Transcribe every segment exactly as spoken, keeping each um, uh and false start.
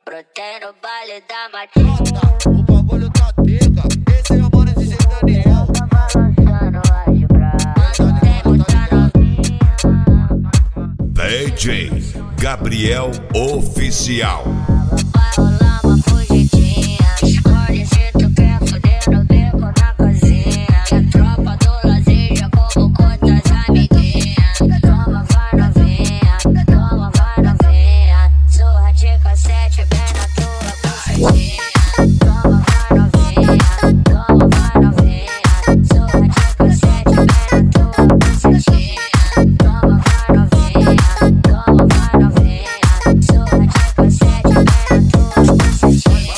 Brotei no baile da Matinha. O bagulho tá pica, esse é o mano de G Daniel. Tá balançando as bravas, tem muita novinha. D J Gabriel Oficial. Vai rolar uma fugidinha. Escolhe se tu quer foder no beco ou na cozinha. Que a tropa do lazer já convocou tuas amiguinhas. Toma, vai novinha, toma, vai novinha. Surra de cassete bem na tua bucetinha. Toma, vai novinha, toma, vai novinha. Surra de cassete bem na tua bucetinha. Toma, vai novinha, toma, vai novinha. Surra de cassete bem na tua bucetinha.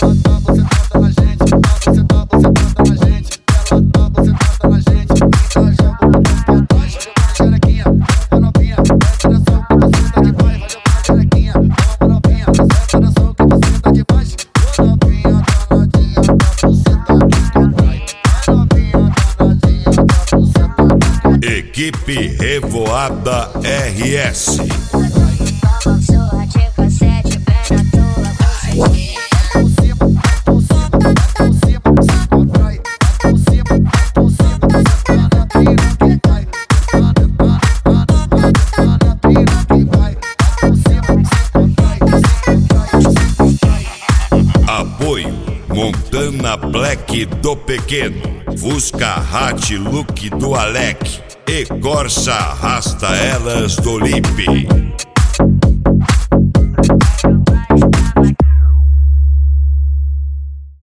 Equipe Revoada R S. Surra de cassete bem na tua bucetinha. Apoio Montana Black do Pequeno, Fusca Hatch Look do Alec e Corsa Arrasta Elas do Lipe.